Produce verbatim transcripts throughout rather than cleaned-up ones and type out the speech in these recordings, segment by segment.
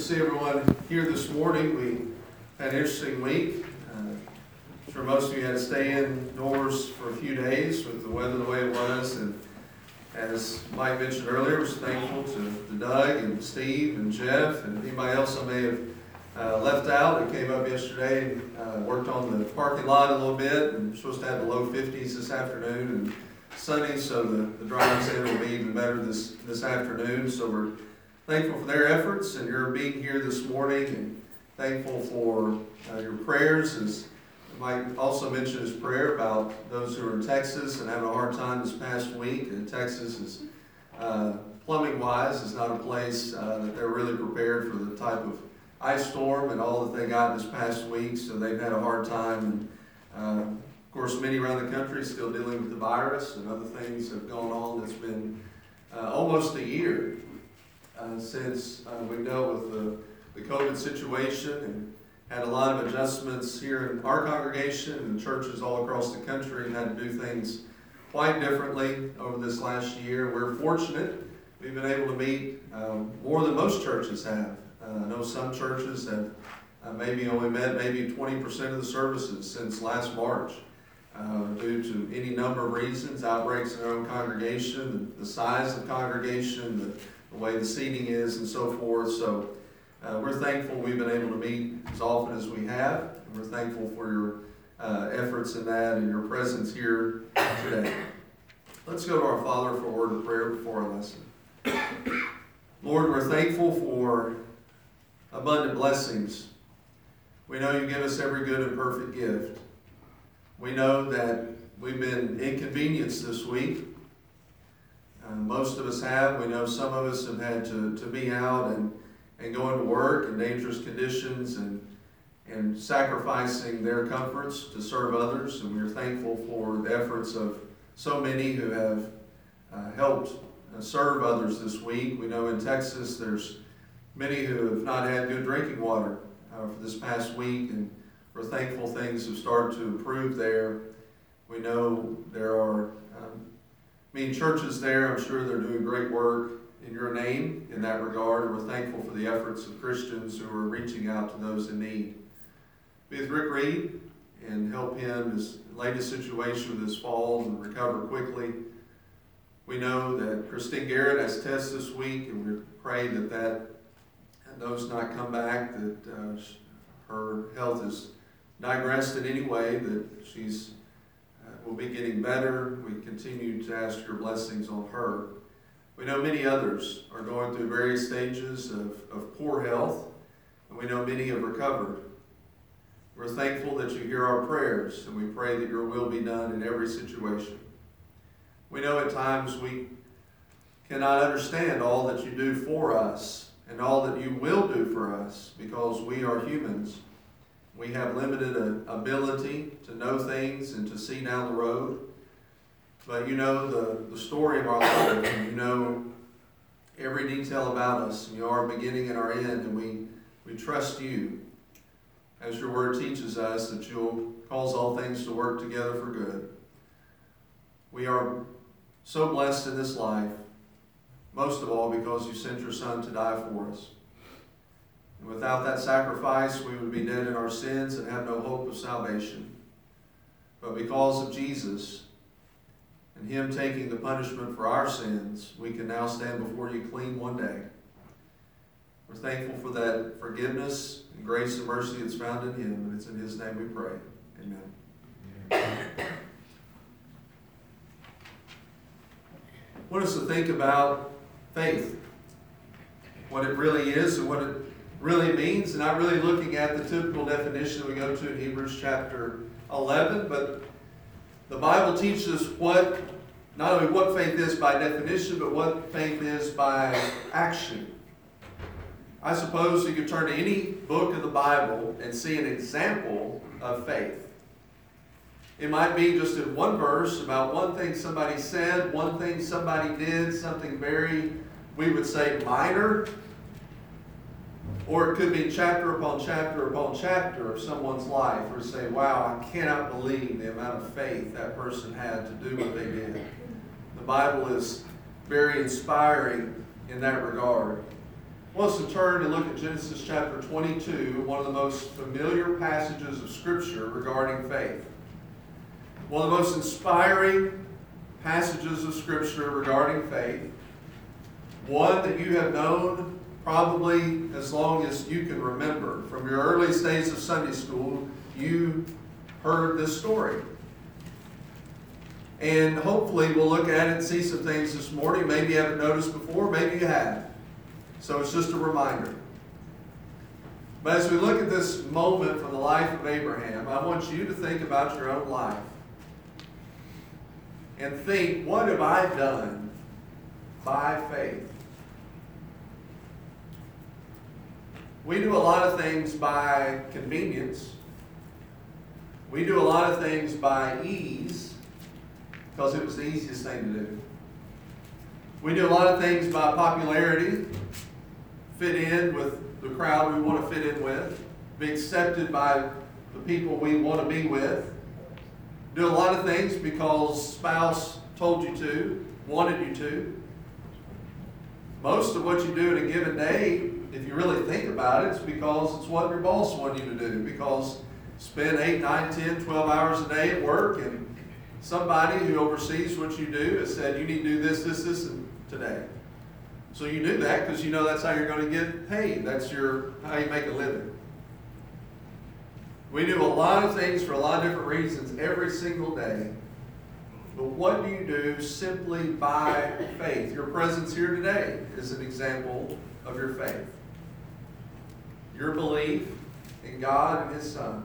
see everyone here this morning. We had an interesting week. Uh, I'm sure most of you had to stay indoors for a few days with the weather the way it was. And as Mike mentioned earlier, I was thankful to, to Doug and Steve and Jeff and anybody else I may have uh, left out that came up yesterday and uh, worked on the parking lot a little bit. And we're supposed to have the low fifties this afternoon and sunny, so the, the drives in will be even better this, this afternoon. So we're thankful for their efforts and your being here this morning, and thankful for uh, your prayers. As Mike also mentioned his prayer about those who are in Texas and having a hard time this past week. And Texas is, uh, plumbing-wise, is not a place uh, that they're really prepared for the type of ice storm and all that they got this past week, so they've had a hard time. And uh, of course, many around the country still dealing with the virus and other things have gone on. It's been uh, almost a year uh, since uh, we dealt with the, the COVID situation and had a lot of adjustments here in our congregation and churches all across the country, and had to do things quite differently over this last year. We're fortunate. We've been able to meet um, more than most churches have. Uh, I know some churches have uh, maybe only met maybe twenty percent of the services since last March. Uh, due to any number of reasons, outbreaks in their own congregation, the size of the congregation, the, the way the seating is, and so forth. So uh, we're thankful we've been able to meet as often as we have, and we're thankful for your uh, efforts in that and your presence here today. Let's go to our Father for a word of prayer before our lesson. Lord, we're thankful for abundant blessings. We know you give us every good and perfect gift. We know that we've been inconvenienced this week. Uh, most of us have. We know some of us have had to, to be out and, and going to work in dangerous conditions and, and sacrificing their comforts to serve others. And we're thankful for the efforts of so many who have uh, helped uh, serve others this week. We know in Texas there's many who have not had good drinking water uh, for this past week, and we're thankful things have started to improve there. We know there are um, many churches there. I'm sure they're doing great work in your name in that regard. And we're thankful for the efforts of Christians who are reaching out to those in need. Be with Rick Reed and help him in his latest situation with his fall and recover quickly. We know that Christine Garrett has tests this week, and we pray that that and those not come back, that uh, her health is digressed in any way, that she's uh, will be getting better. We continue to ask your blessings on her. We know many others are going through various stages of, of poor health, and we know many have recovered. We're thankful that you hear our prayers, and we pray that your will be done in every situation. We know at times we cannot understand all that you do for us and all that you will do for us, because we are humans. We have limited uh, ability to know things and to see down the road. But you know the, the story of our life, and you know every detail about us, and you are our beginning and our end, and we, we trust you, as your word teaches us, that you'll cause all things to work together for good. We are so blessed in this life, most of all because you sent your Son to die for us. And without that sacrifice, we would be dead in our sins and have no hope of salvation. But because of Jesus and him taking the punishment for our sins, we can now stand before you clean one day. We're thankful for that forgiveness and grace and mercy that's found in him, and it's in his name we pray. Amen. I want us to think about faith, what it really is and what it really means, and not really looking at the typical definition that we go to in Hebrews chapter eleven, but the Bible teaches what, not only what faith is by definition, but what faith is by action. I suppose you could turn to any book of the Bible and see an example of faith. It might be just in one verse about one thing somebody said, one thing somebody did, something very, we would say, minor. Or it could be chapter upon chapter upon chapter of someone's life, or say, wow, I cannot believe the amount of faith that person had to do what they did. The Bible is very inspiring in that regard. I want us to turn and look at Genesis chapter twenty-two, one of the most familiar passages of Scripture regarding faith. One of the most inspiring passages of Scripture regarding faith. One that you have known probably as long as you can remember. From your earliest days of Sunday school, you heard this story. And hopefully we'll look at it and see some things this morning. Maybe you haven't noticed before, maybe you have. So it's just a reminder. But as we look at this moment from the life of Abraham, I want you to think about your own life. And think, what have I done by faith? We do a lot of things by convenience. We do a lot of things by ease, because it was the easiest thing to do. We do a lot of things by popularity, fit in with the crowd we want to fit in with, be accepted by the people we want to be with. Do a lot of things because spouse told you to, wanted you to. Most of what you do in a given day, if you really think about it, it's because it's what your boss wanted you to do. Because spend eight, nine, ten, twelve hours a day at work, and somebody who oversees what you do has said you need to do this, this, this today. So you do that because you know that's how you're going to get paid. That's your how you make a living. We do a lot of things for a lot of different reasons every single day. But what do you do simply by faith? Your presence here today is an example of your faith. Your belief in God and His Son.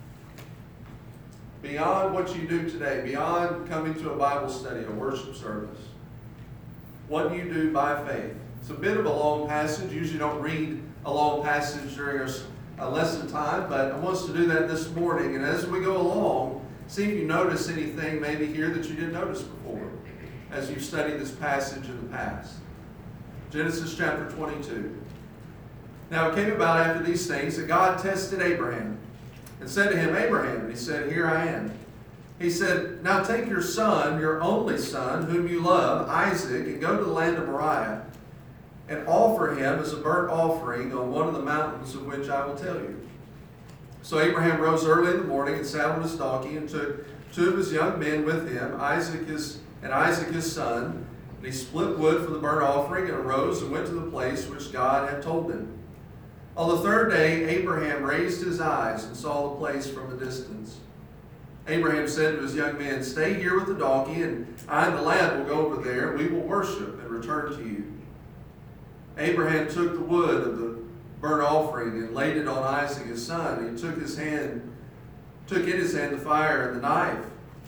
Beyond what you do today, beyond coming to a Bible study, a worship service, what do you do by faith? It's a bit of a long passage. Usually don't read a long passage during our uh, lesson time, but I want us to do that this morning. And as we go along, see if you notice anything maybe here that you didn't notice before as you've studied this passage in the past. Genesis chapter twenty-two. Now it came about after these things that God tested Abraham and said to him, Abraham, and he said, Here I am. He said, Now take your son, your only son, whom you love, Isaac, and go to the land of Moriah, and offer him as a burnt offering on one of the mountains of which I will tell you. So Abraham rose early in the morning and saddled his donkey and took two of his young men with him, Isaac his, and Isaac his son, and he split wood for the burnt offering and arose and went to the place which God had told him. On the third day, Abraham raised his eyes and saw the place from a distance. Abraham said to his young men, Stay here with the donkey, and I and the lad will go over there, and we will worship and return to you. Abraham took the wood of the burnt offering and laid it on Isaac his son. He took his hand, took in his hand the fire and the knife.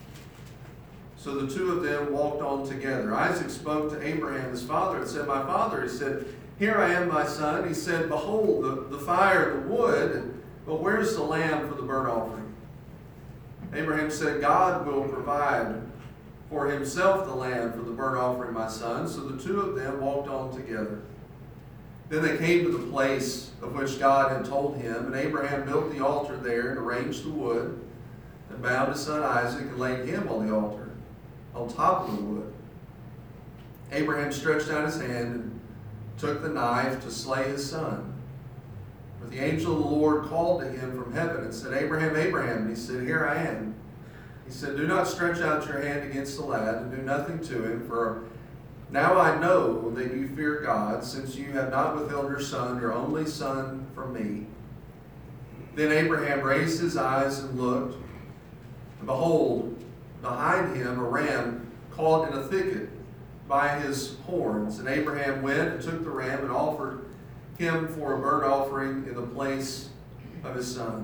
So the two of them walked on together. Isaac spoke to Abraham his father and said, My father. He said, Here I am, my son. He said, Behold, the, the fire and the wood, but where's the lamb for the burnt offering? Abraham said, God will provide for himself the lamb for the burnt offering, my son. So the two of them walked on together. Then they came to the place of which God had told him, and Abraham built the altar there and arranged the wood, and bound his son Isaac and laid him on the altar, on top of the wood. Abraham stretched out his hand and took the knife to slay his son. But the angel of the Lord called to him from heaven and said, Abraham, Abraham. And he said, Here I am. He said, Do not stretch out your hand against the lad, and do nothing to him, for now I know that you fear God, since you have not withheld your son, your only son, from me. Then Abraham raised his eyes and looked, and behold, behind him a ram caught in a thicket by his horns. And Abraham went and took the ram and offered him for a burnt offering in the place of his son.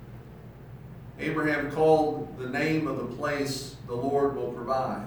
Abraham called the name of the place, The Lord Will Provide.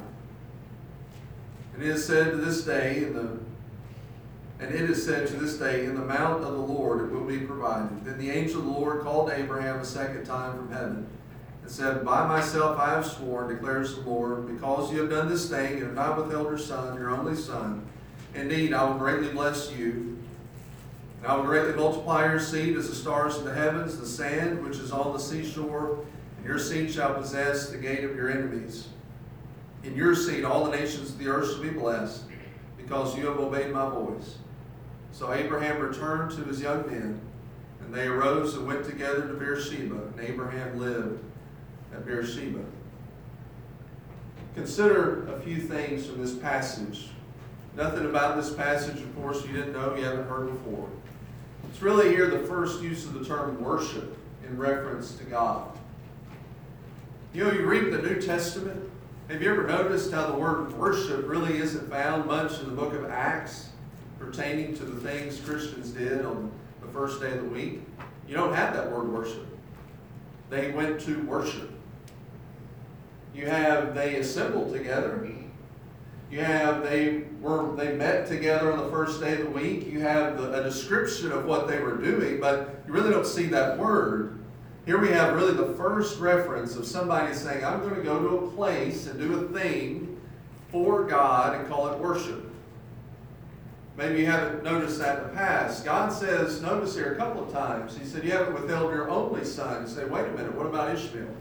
And it is said to this day, in the, and it is said to this day, in the mount of the Lord it will be provided. Then the angel of the Lord called Abraham a second time from heaven, and said, By myself I have sworn, declares the Lord, because you have done this thing, and have not withheld your son, your only son. Indeed, I will greatly bless you, and I will greatly multiply your seed as the stars in the heavens, the sand which is on the seashore, and your seed shall possess the gate of your enemies. In your seed all the nations of the earth shall be blessed, because you have obeyed my voice. So Abraham returned to his young men, and they arose and went together to Beersheba, and Abraham lived at Beersheba. Consider a few things from this passage. Nothing about this passage, of course, you didn't know, you haven't heard before. It's really here the first use of the term worship in reference to God. You know, you read the New Testament. Have you ever noticed how the word worship really isn't found much in the book of Acts pertaining to the things Christians did on the first day of the week? You don't have that word worship. They went to worship. You have they assembled together. You have they were they met together on the first day of the week. You have the, a description of what they were doing, but you really don't see that word. Here we have really the first reference of somebody saying, I'm going to go to a place and do a thing for God and call it worship. Maybe you haven't noticed that in the past. God says, notice here a couple of times, he said, you haven't withheld your only son. You say, wait a minute, what about Ishmael?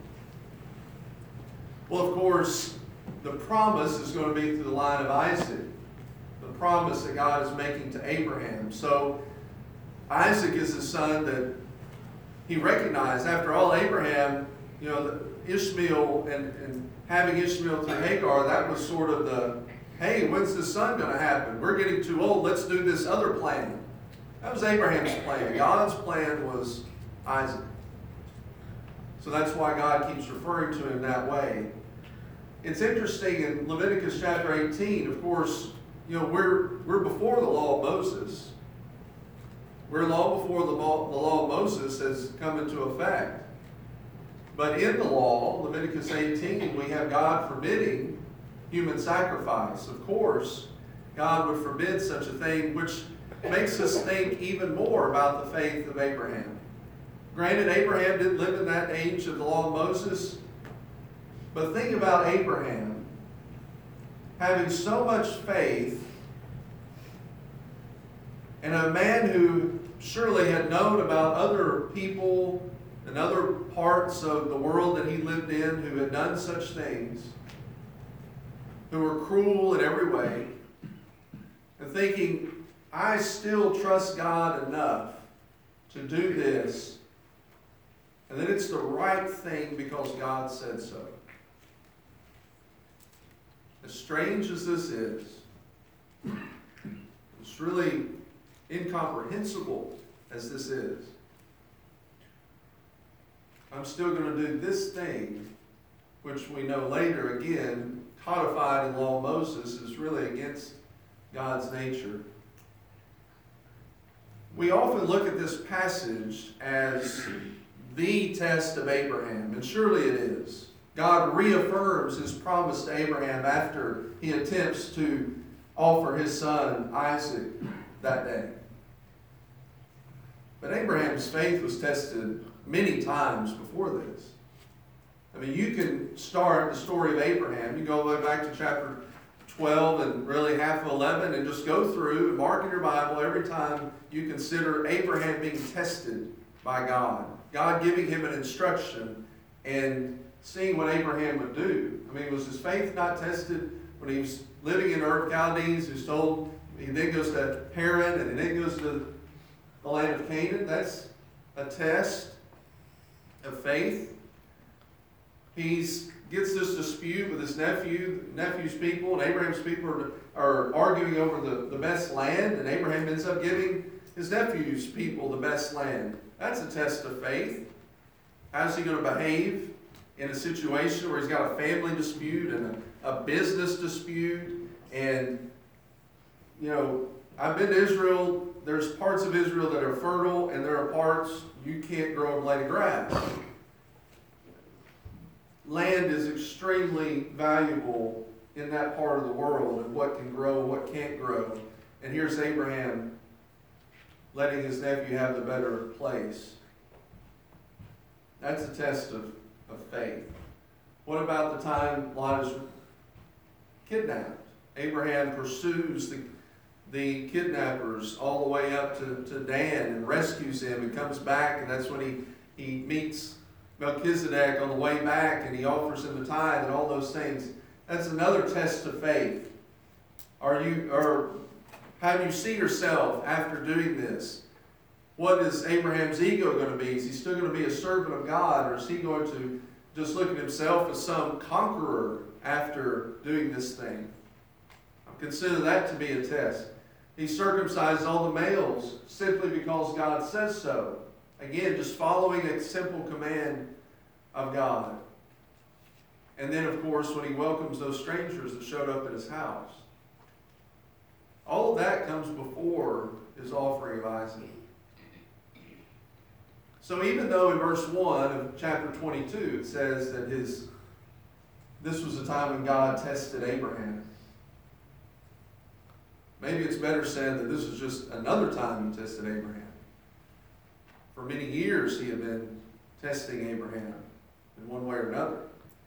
Well, of course, the promise is going to be through the line of Isaac. The promise that God is making to Abraham. So Isaac is the son that he recognized. After all, Abraham, you know, Ishmael and, and having Ishmael through Hagar, that was sort of the, hey, when's the son going to happen? We're getting too old. Let's do this other plan. That was Abraham's plan. God's plan was Isaac. So that's why God keeps referring to him that way. It's interesting in Leviticus chapter eighteen, of course, you know, we're, we're before the law of Moses. We're long before the law, the law of Moses has come into effect. But in the law, Leviticus eighteen, we have God forbidding human sacrifice. Of course, God would forbid such a thing, which makes us think even more about the faith of Abraham. Granted, Abraham didn't live in that age of the law of Moses, but think about Abraham having so much faith, and a man who surely had known about other people and other parts of the world that he lived in who had done such things, who were cruel in every way, and thinking, I still trust God enough to do this, and that it's the right thing because God said so. As strange as this is, it's really incomprehensible as this is, I'm still going to do this thing, which we know later, again, codified in the law of Moses, is really against God's nature. We often look at this passage as the test of Abraham, and surely it is. God reaffirms his promise to Abraham after he attempts to offer his son Isaac that day. But Abraham's faith was tested many times before this. I mean, you can start the story of Abraham. You go back to chapter twelve and really half of eleven and just go through and mark in your Bible every time you consider Abraham being tested by God. God giving him an instruction and seeing what Abraham would do. I mean, was his faith not tested when he was living in Ur of Chaldees, who's told, he then goes to Haran and then goes to the land of Canaan? That's a test of faith. He gets this dispute with his nephew, nephew's people, and Abraham's people are, are arguing over the, the best land, and Abraham ends up giving his nephew's people the best land. That's a test of faith. How's he going to behave in a situation where he's got a family dispute and a, a business dispute? And, you know, I've been to Israel. There's parts of Israel that are fertile, and there are parts you can't grow a blade of grass. Land is extremely valuable in that part of the world, and what can grow, what can't grow. And here's Abraham letting his nephew have the better place. That's a test of, of faith. What about the time Lot is kidnapped? Abraham pursues the, the kidnappers all the way up to, to Dan and rescues him and comes back, and that's when he, he meets Melchizedek on the way back, and he offers him a tithe and all those things. That's another test of faith. Are you, or How do you see yourself after doing this? What is Abraham's ego going to be? Is he still going to be a servant of God, or is he going to just look at himself as some conqueror after doing this thing? Consider that to be a test. He circumcised all the males simply because God says so. Again, just following a simple command of God. And then, of course, when he welcomes those strangers that showed up at his house. All of that comes before his offering of Isaac. So even though in verse one of chapter twenty-two it says that his this was a time when God tested Abraham, maybe it's better said that this is just another time he tested Abraham. For many years he had been testing Abraham in one way or another.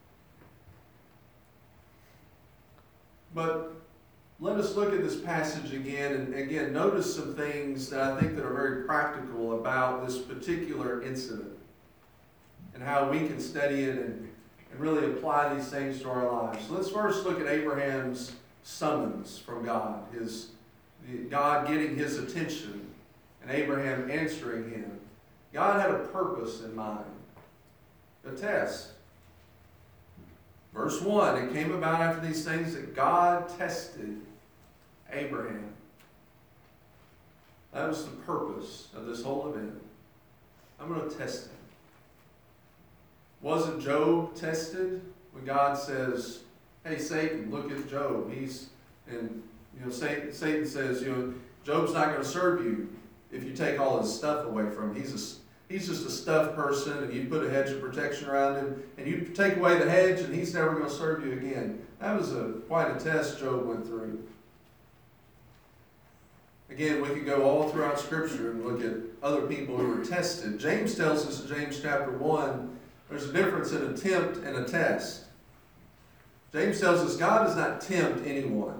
But let us look at this passage again, and again, notice some things that I think that are very practical about this particular incident and how we can study it and, and really apply these things to our lives. So let's first look at Abraham's summons from God, his God getting his attention and Abraham answering him. God had a purpose in mind, a test. Verse one, it came about after these things that God tested Abraham. That was the purpose of this whole event. I'm going to test him. Wasn't Job tested when God says, hey, Satan, look at Job. He's, and you know, Satan, Satan says, you know, Job's not going to serve you if you take all his stuff away from him. He's a He's just a stuffed person, and you put a hedge of protection around him, and you take away the hedge, and he's never going to serve you again. That was a quite a test Job went through. Again, we could go all throughout Scripture and look at other people who were tested. James tells us in James chapter one, there's a difference in a tempt and a test. James tells us God does not tempt anyone.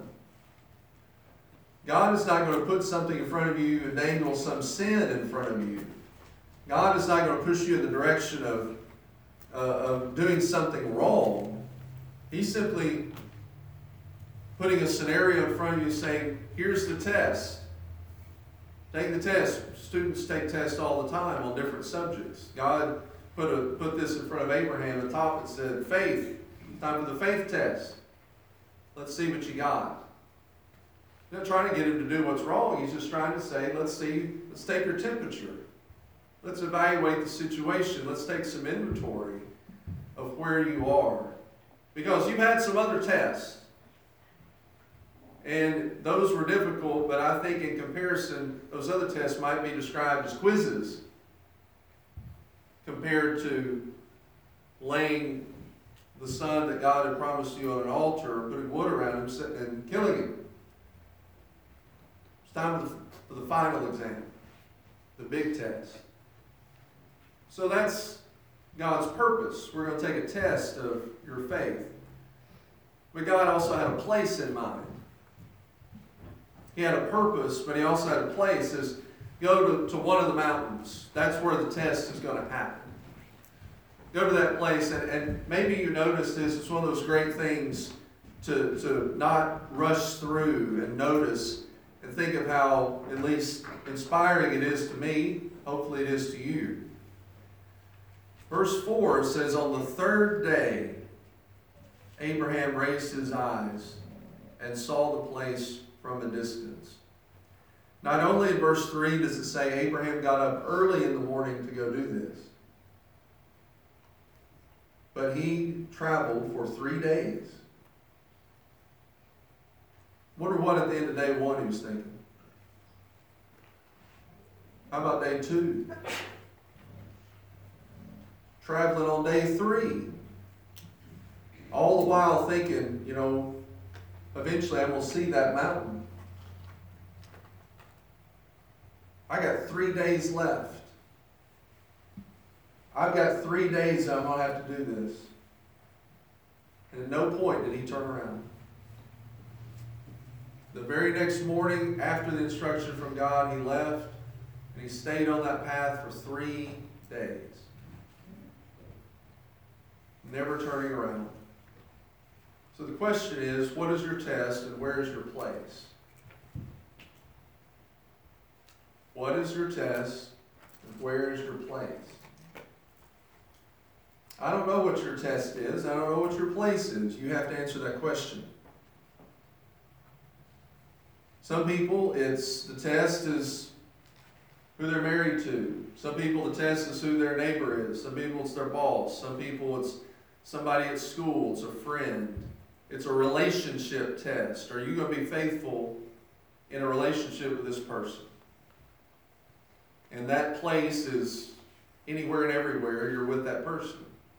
God is not going to put something in front of you and dangle some sin in front of you. God is not going to push you in the direction of, uh, of doing something wrong. He's simply putting a scenario in front of you saying, here's the test. Take the test. Students take tests all the time on different subjects. God put, a, put this in front of Abraham at the top. It said, faith. Time for the faith test. Let's see what you got. He's not trying to get him to do what's wrong. He's just trying to say, let's see, let's take your temperature. Let's evaluate the situation. Let's take some inventory of where you are. Because you've had some other tests. And those were difficult, but I think in comparison, those other tests might be described as quizzes compared to laying the son that God had promised you on an altar, putting wood around him and killing him. It's time for the, for the final exam, the big test. So that's God's purpose. We're going to take a test of your faith. But God also had a place in mind. He had a purpose, but he also had a place. Is go to, to one of the mountains. That's where the test is going to happen. Go to that place, and, and maybe you notice this. It's one of those great things to, to not rush through and notice and think of how at least inspiring it is to me. Hopefully it is to you. Verse four says, on the third day, Abraham raised his eyes and saw the place from a distance. Not only in verse three does it say Abraham got up early in the morning to go do this, but he traveled for three days. Wonder what at the end of day one he was thinking. How about day two? Traveling on day three. All the while thinking, you know, eventually I'm going to see that mountain. I got three days left. I've got three days I'm going to have to do this. And at no point did he turn around. The very next morning, after the instruction from God, he left and he stayed on that path for three days. Never turning around. So the question is, what is your test and where is your place? What is your test? And where is your place? I don't know what your test is. I don't know what your place is. You have to answer that question. Some people, it's the test is who they're married to. Some people, the test is who their neighbor is. Some people, it's their boss. Some people, it's somebody at school. It's a friend. It's a relationship test. Are you going to be faithful in a relationship with this person? And that place is anywhere and everywhere you're with that person.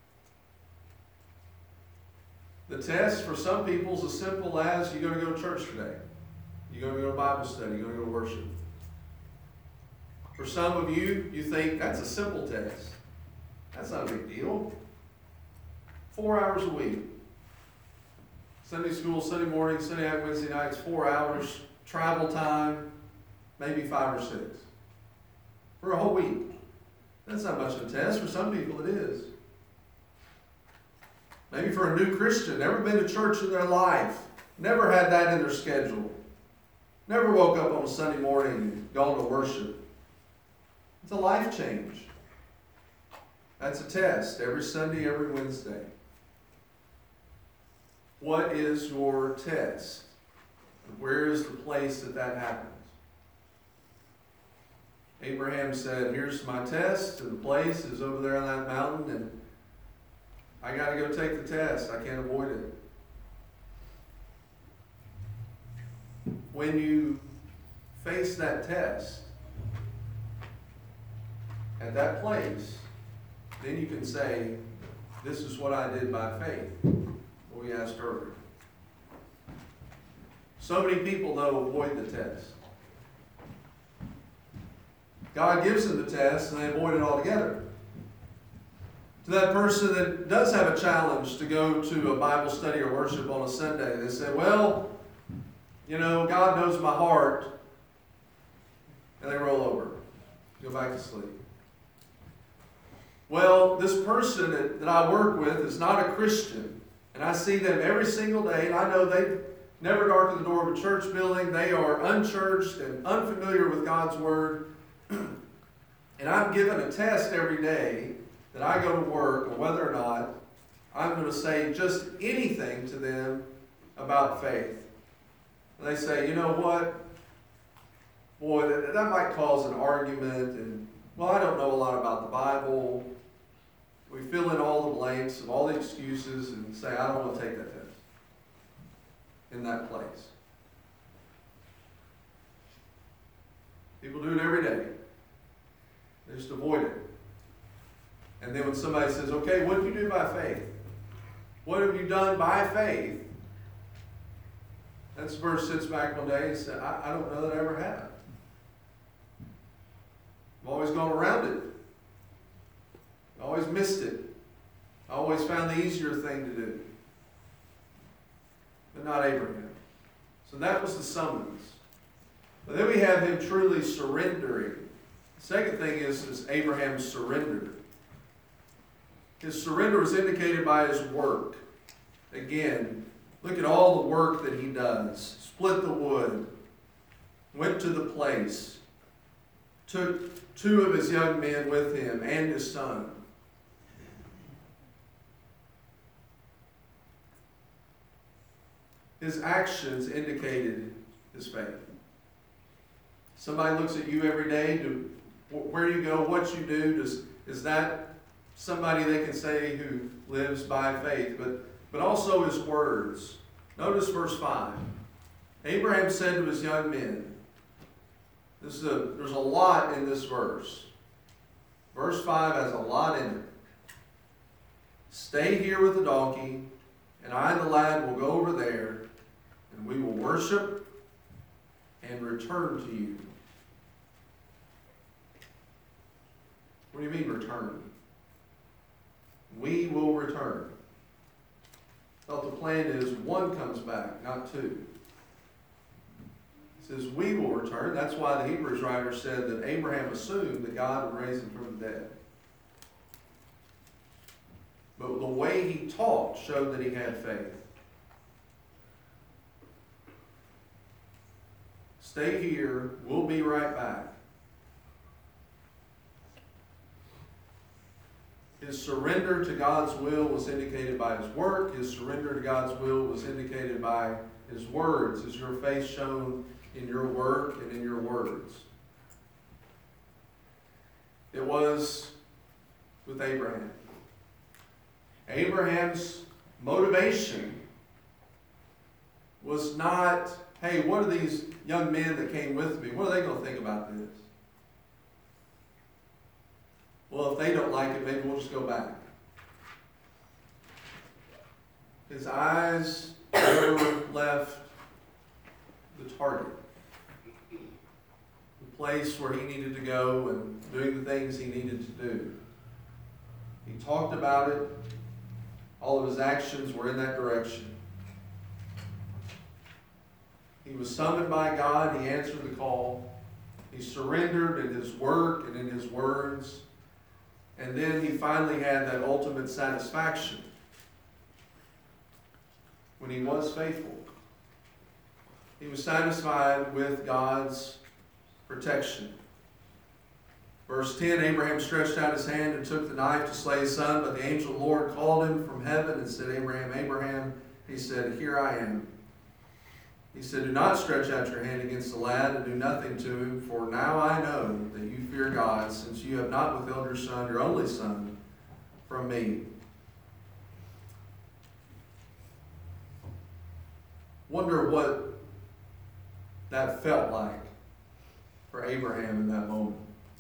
The test for some people is as simple as you're going to go to church today. You're going to go to Bible study. You're going to go to worship. For some of you, you think that's a simple test. That's not a big deal. Four hours a week. Sunday school, Sunday morning, Sunday night, Wednesday nights, four hours. Travel time, maybe five or six. For a whole week. That's not much of a test. For some people it is. Maybe for a new Christian, never been to church in their life, never had that in their schedule, never woke up on a Sunday morning and gone to worship. It's a life change. That's a test every Sunday, every Wednesday. What is your test? Where is the place that that happens? Abraham said, here's my test, and the place is over there on that mountain, and I got to go take the test. I can't avoid it. When you face that test at that place, then you can say, this is what I did by faith, what we asked earlier. So many people, though, avoid the test. God gives them the test, and they avoid it altogether. To that person that does have a challenge to go to a Bible study or worship on a Sunday, they say, well, you know, God knows my heart, and they roll over, go back to sleep. Well, this person that, that I work with is not a Christian, and I see them every single day, and I know they never darken the door of a church building. They are unchurched and unfamiliar with God's Word. And I'm given a test every day that I go to work, or whether or not I'm going to say just anything to them about faith. And they say, you know what? Boy, that, that might cause an argument. And, well, I don't know a lot about the Bible. We fill in all the blanks of all the excuses and say, I don't want to take that test in that place. People do it every day. They just avoid it. And then when somebody says, okay, what did you do by faith? What have you done by faith? That verse sits back one day and says, I, I don't know that I ever have. I've always gone around it. I always missed it. I always found the easier thing to do. But not Abraham. So that was the summons. But then we have him truly surrendering. The second thing is, is Abraham's surrender. His surrender is indicated by his work. Again, look at all the work that he does. Split the wood. Went to the place. Took two of his young men with him and his son. His actions indicated his faith. Somebody looks at you every day. Do, where you go, what you do, does, is that somebody they can say who lives by faith? But, but also his words. Notice verse five. Abraham said to his young men, this is a, there's a lot in this verse. Verse five has a lot in it. Stay here with the donkey, and I and the lad will go over there, and we will worship and return to you. What do you mean return? We will return. Well, the plan is one comes back, not two. It says we will return. That's why the Hebrews writer said that Abraham assumed that God would raise him from the dead. But the way he talked showed that he had faith. Stay here. We'll be right back. His surrender to God's will was indicated by his work. His surrender to God's will was indicated by his words. Is your faith shown in your work and in your words? It was with Abraham. Abraham's motivation was not, hey, what are these young men that came with me, what are they going to think about this? Well, if they don't like it, maybe we'll just go back. His eyes never left the target, the place where he needed to go and doing the things he needed to do. He talked about it. All of his actions were in that direction. He was summoned by God. He answered the call. He surrendered in his work and in his words. And then he finally had that ultimate satisfaction when he was faithful. He was satisfied with God's protection. Verse ten, Abraham stretched out his hand and took the knife to slay his son, but the angel of the Lord called him from heaven and said, Abraham, Abraham. He said, Here I am. He said, Do not stretch out your hand against the lad and do nothing to him, for now I know that you fear God, since you have not withheld your son, your only son, from me. Wonder what that felt like for Abraham in that moment.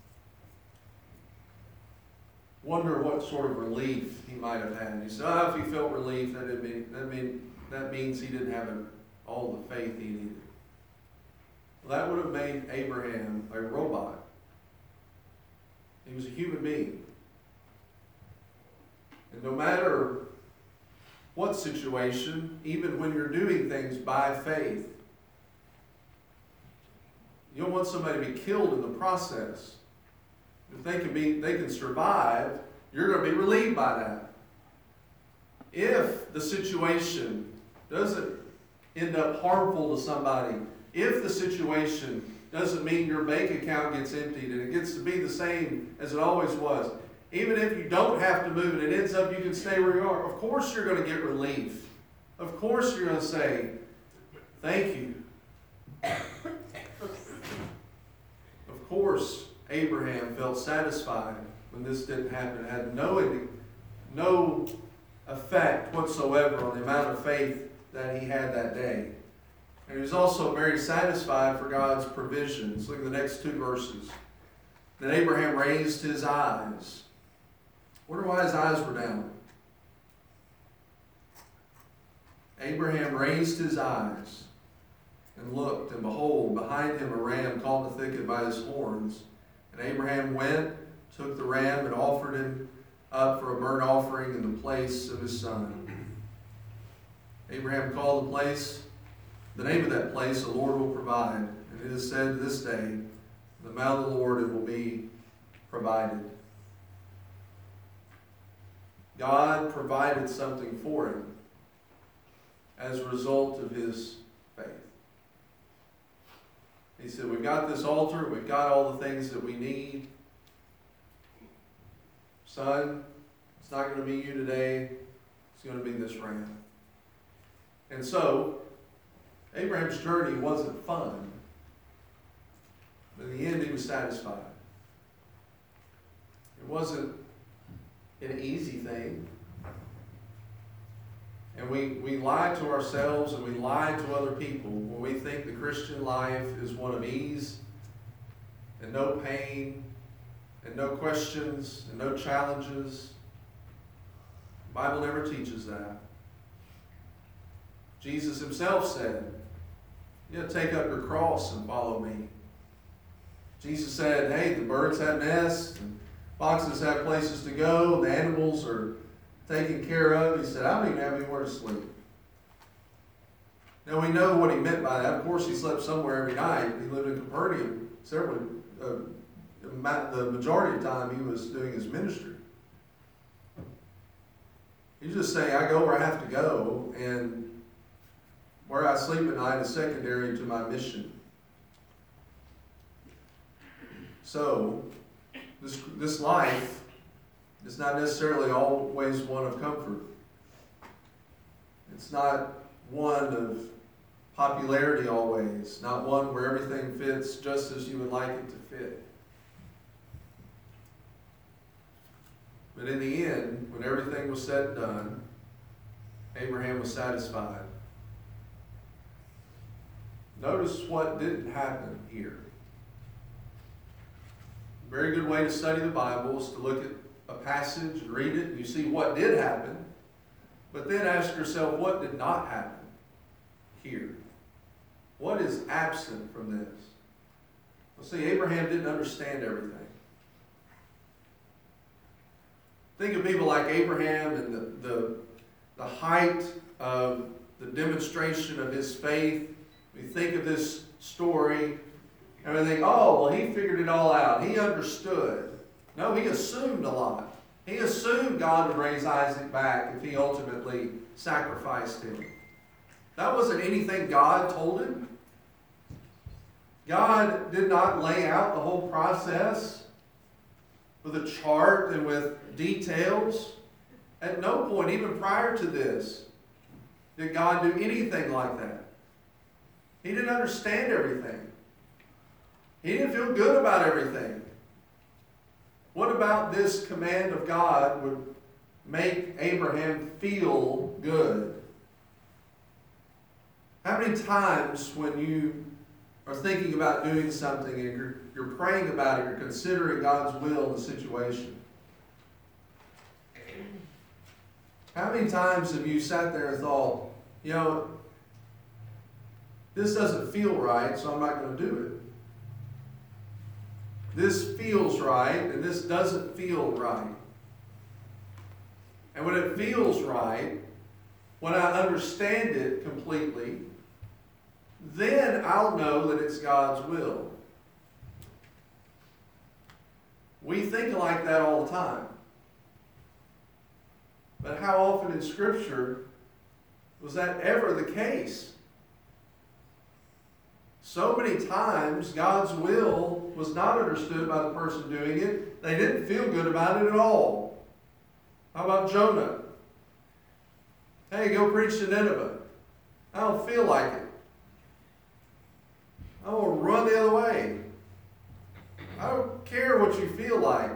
Wonder what sort of relief he might have had. He said, oh, if he felt relief, that, didn't mean, that, mean, that means he didn't have a all the faith he needed. Well, that would have made Abraham a robot. He was a human being. And no matter what situation, even when you're doing things by faith, you don't want somebody to be killed in the process. If they can be, they can survive, you're going to be relieved by that. If the situation doesn't end up harmful to somebody, if the situation doesn't mean your bank account gets emptied and it gets to be the same as it always was, even if you don't have to move and it ends up you can stay where you are, of course you're going to get relief. Of course you're going to say, thank you. Of course Abraham felt satisfied when this didn't happen. It had no, no effect whatsoever on the amount of faith that he had that day. And he was also very satisfied for God's provisions. Look at the next two verses. Then Abraham raised his eyes. Wonder why his eyes were down. Abraham raised his eyes and looked, and behold, behind him a ram caught in the thicket by his horns. And Abraham went, took the ram, and offered him up for a burnt offering in the place of his son. Abraham called the place, the name of that place, the Lord will provide. And it is said to this day, the mount of the Lord it will be provided. God provided something for him as a result of his faith. He said, we've got this altar, we've got all the things that we need. Son, it's not going to be you today, it's going to be this ram. And so, Abraham's journey wasn't fun, but in the end he was satisfied. It wasn't an easy thing. And we, we lie to ourselves and we lie to other people when we think the Christian life is one of ease and no pain and no questions and no challenges. The Bible never teaches that. Jesus himself said, you know, take up your cross and follow me. Jesus said, hey, the birds have nests, and foxes have places to go, the animals are taken care of. He said, I don't even have anywhere to sleep. Now we know what he meant by that. Of course, he slept somewhere every night. He lived in Capernaum several, uh, the majority of the time he was doing his ministry. He's just saying, I go where I have to go, and where I sleep at night is secondary to my mission. So, this, this life It's not necessarily always one of comfort. It's not one of popularity always, not one where everything fits just as you would like it to fit. But in the end, when everything was said and done, Abraham was satisfied. Notice what didn't happen here. A very good way to study the Bible is to look at a passage and read it, and you see what did happen, but then ask yourself, what did not happen here? What is absent from this? Well, see, Abraham didn't understand everything. Think of people like Abraham and the, the, the height of the demonstration of his faith. We think of this story and we think, oh, well, he figured it all out. He understood. No, he assumed a lot. He assumed God would raise Isaac back if he ultimately sacrificed him. That wasn't anything God told him. God did not lay out the whole process with a chart and with details. At no point, even prior to this, did God do anything like that. He didn't understand everything. He didn't feel good about everything. What about this command of God would make Abraham feel good? How many times when you are thinking about doing something and you're, you're praying about it, you're considering God's will in the situation, how many times have you sat there and thought, you know, this doesn't feel right, so I'm not going to do it. This feels right, and this doesn't feel right. And when it feels right, when I understand it completely, then I'll know that it's God's will. We think like that all the time. But how often in Scripture was that ever the case? So many times God's will was not understood by the person doing it. They didn't feel good about it at all. How about Jonah? Hey, go preach to Nineveh. I don't feel like it. I will run the other way. I don't care what you feel like.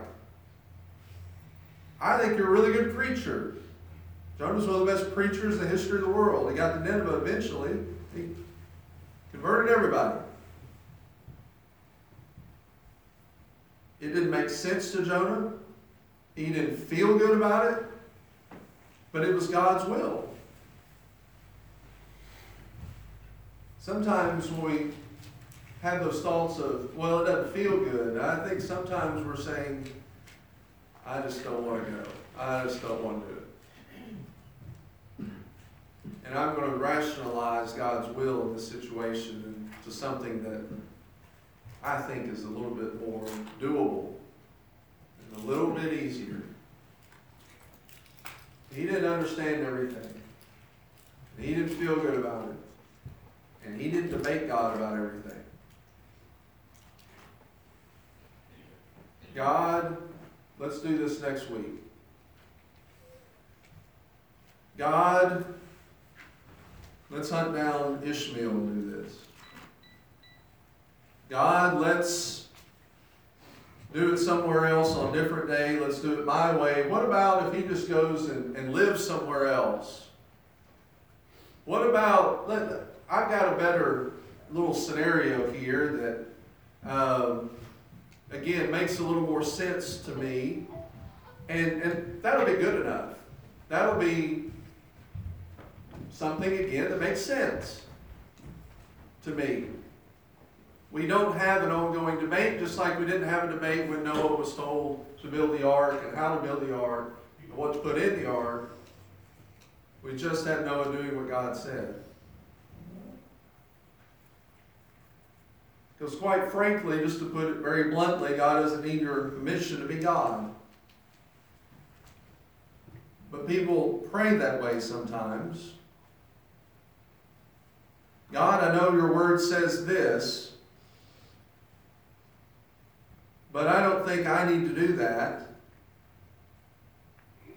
I think you're a really good preacher. Jonah's one of the best preachers in the history of the world. He got to Nineveh eventually. He converted everybody. It didn't make sense to Jonah. He didn't feel good about it. But it was God's will. Sometimes when we have those thoughts of, well, it doesn't feel good, I think sometimes we're saying, I just don't want to go. I just don't want to do it. And I'm going to rationalize God's will in this situation into something that I think is a little bit more doable and a little bit easier. He didn't understand everything. He didn't feel good about it. And he didn't debate God about everything. God, let's do this next week. God, let's hunt down Ishmael and do this. God, let's do it somewhere else on a different day. Let's do it my way. What about if he just goes and, and lives somewhere else? What about, let, I've got a better little scenario here that, um, again, makes a little more sense to me. And, and that'll be good enough. That'll be something, again, that makes sense to me. We don't have an ongoing debate, just like we didn't have a debate when Noah was told to build the ark and how to build the ark and what to put in the ark. We just had Noah doing what God said. Because quite frankly, just to put it very bluntly, God doesn't need your permission to be God. But people pray that way sometimes. God, I know your word says this, but I don't think I need to do that.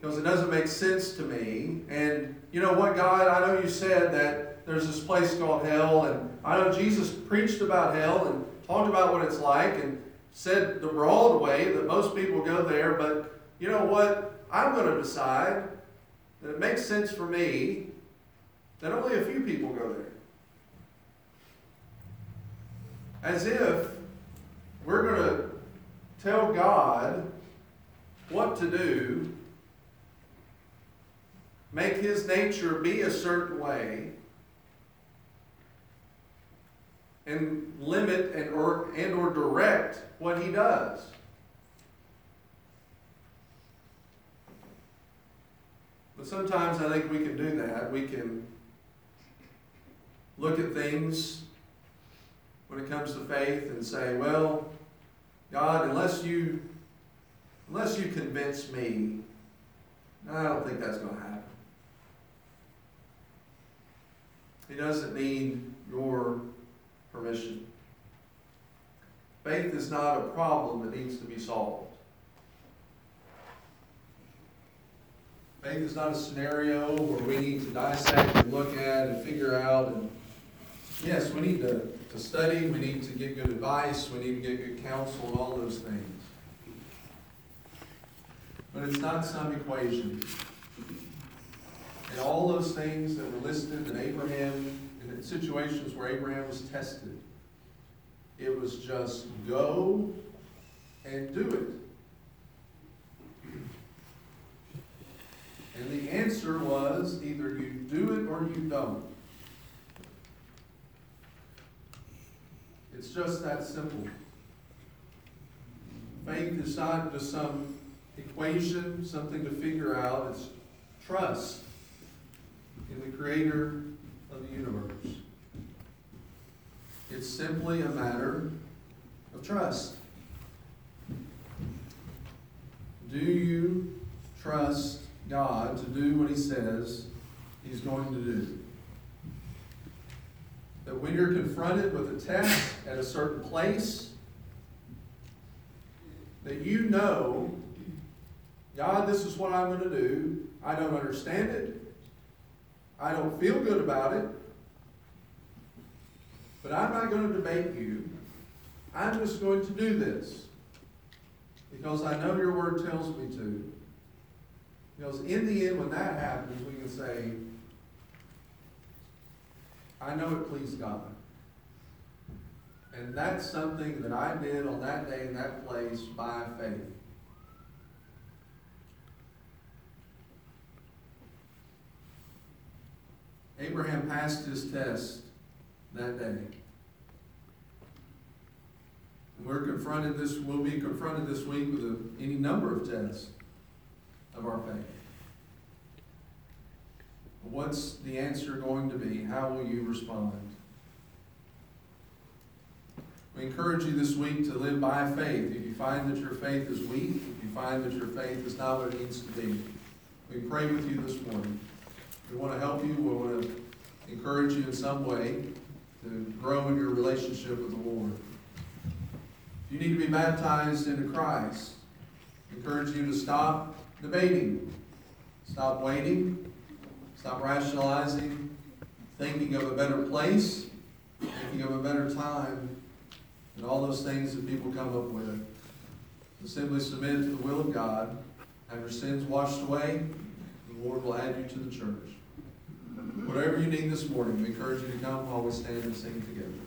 because it doesn't make sense to me. And you know what, God, I know you said that there's this place called hell, and I know Jesus preached about hell and talked about what it's like and said the broad way that most people go there, but you know what? I'm going to decide that it makes sense for me that only a few people go there. As if we're going to tell God what to do, make His nature be a certain way, and limit and or, and or direct what He does. But sometimes I think we can do that. We can look at things when it comes to faith and say, well, God, unless you unless you convince me, I don't think that's going to happen. He doesn't need your permission. Faith is not a problem that needs to be solved. Faith is not a scenario where we need to dissect and look at and figure out. And yes, we need to, to study, we need to get good advice, we need to get good counsel and all those things. But it's not some equation. And all those things that were listed in Abraham, in situations where Abraham was tested, it was just go and do it. And the answer was either you do it or you don't. It's just that simple. Faith is not just some equation, something to figure out. It's trust in the Creator of the universe. It's simply a matter of trust. Do you trust God to do what He says He's going to do? That when you're confronted with a test at a certain place, that you know, God, this is what I'm going to do. I don't understand it. I don't feel good about it. But I'm not going to debate you. I'm just going to do this because I know your word tells me to. Because in the end, when that happens, we can say, I know it pleased God. And that's something that I did on that day in that place by faith. Abraham passed his test that day. And we're confronted this, we'll be confronted this week with a, any number of tests of our faith. What's the answer going to be? How will you respond? We encourage you this week to live by faith. If you find that your faith is weak, if you find that your faith is not what it needs to be, we pray with you this morning. We want to help you. We want to encourage you in some way to grow in your relationship with the Lord. If you need to be baptized into Christ, we encourage you to stop debating, stop waiting, stop rationalizing, thinking of a better place, thinking of a better time, and all those things that people come up with. To simply submit to the will of God, have your sins washed away, the Lord will add you to the church. Whatever you need this morning, we encourage you to come while we stand and sing together.